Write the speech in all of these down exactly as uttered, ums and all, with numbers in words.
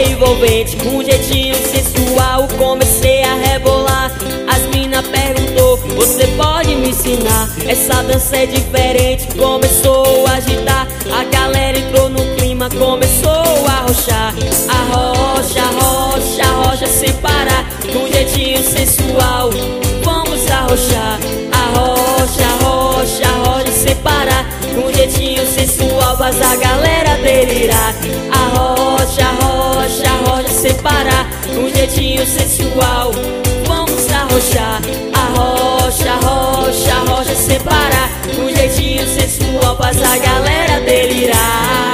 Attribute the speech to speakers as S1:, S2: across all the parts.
S1: passei envolvente, com um jeitinho sensual, comecei a rebolar. As mina perguntou, você pode me ensinar? Essa dança é diferente, começou a agitar. A galera entrou no clima, começou a arrochar. Arrocha, arrocha, arrocha sem parar, com um jeitinho sensual, vamos arrochar. Arrocha, arrocha, arrocha sem parar, com um jeitinho sensual, faz a galera delirar. Arrocha, arrocha, arrocha sem parar, com um jeitinho sensual, vamos arrochar. Arrocha, arrocha, arrocha sem parar, com um jeitinho sensual, faz a galera delirar.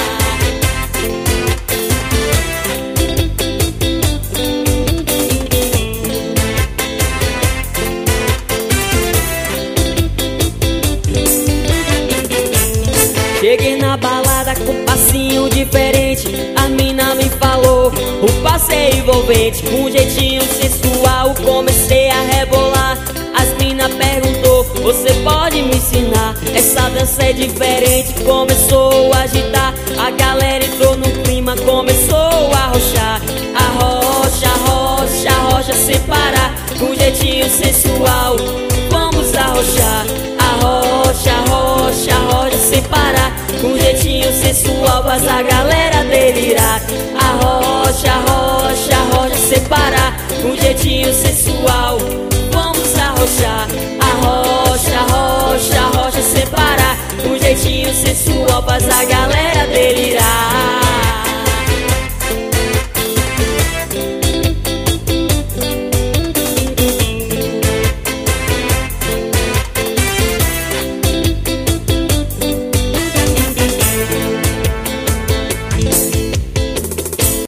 S1: Cheguei na balada com um passinho diferente, a mina me falou, o passo é envolvente, com um jeitinho sensual, comecei a rebolar. As mina perguntou, você pode me ensinar? Essa dança é diferente, começou a agitar. A galera entrou no clima, começou a arrochar. Arrocha, arrocha, arrocha sem parar, com um jeitinho sensual, vamos arrochar. Arrocha, arrocha, arrocha sem parar, com um jeitinho sensual, faz a galera delirar. Arrocha, arrocha, arrocha sem parar, com um jeitinho sensual, vamos arrochar. Arrocha, arrocha, arrocha sem parar, com um jeitinho sensual, faz a galera